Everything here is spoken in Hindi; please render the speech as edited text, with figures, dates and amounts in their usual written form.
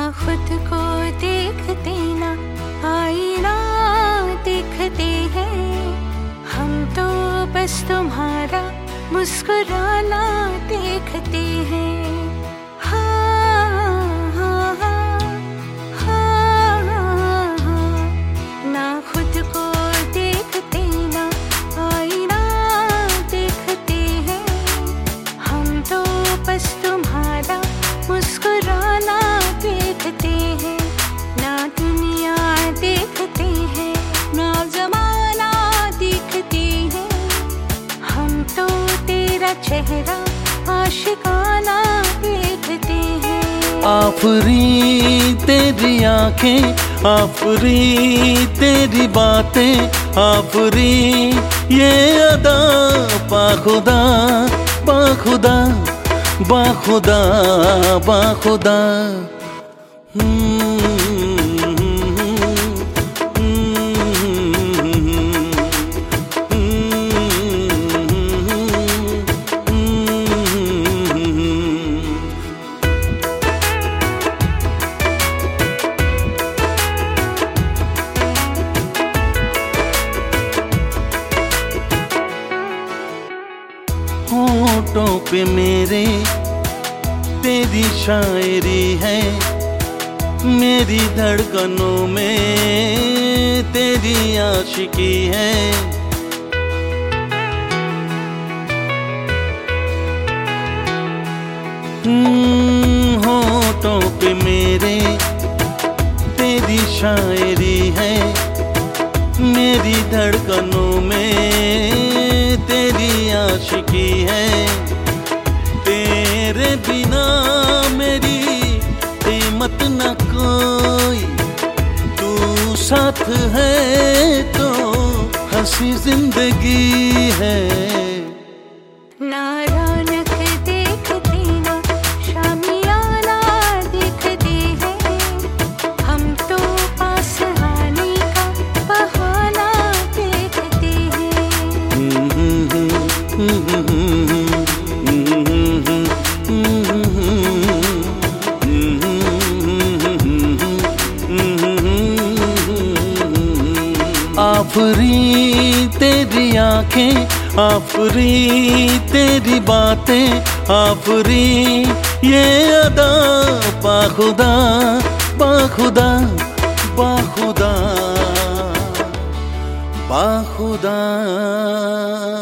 खुद को देखते ना आईना देखते हैं, हम तो बस तुम्हारा मुस्कुराना देखते हैं। हाँ हाँ हाँ हाँ हाँ हाँ, ना खुद को देखते ना आईना देखते हैं, हम तो बस तुम्हारा मुस्कुराना देखते हैं। ना दुनिया देखते हैं ना जमाना देखते हैं, हम तो तेरा चेहरा आशिकाना देखते हैं। आफरी तेरी आंखें, आफरी तेरी बातें, आफरी ये अदा बाखुदा बाखुदा बाखुदा बाखुदा। होठों पे मेरे तेरी शायरी है, मेरी धड़कनों में तेरी आशिकी है। होठों पे मेरे तेरी शायरी है, मेरी धड़कनों में तेरी आशिकी है। तेरे बिना मेरी कीमत न कोई, तू साथ है तो हंसी जिंदगी है। ना रौनक देखते ना शामियाना देखते हैं, हम तो पास आने का बहाना देखते हैं। आफरी तेरी आंखें, आफरी तेरी बातें, आफरी ये अदा बाखुदा बाखुदा बाखुदा बाखुदा।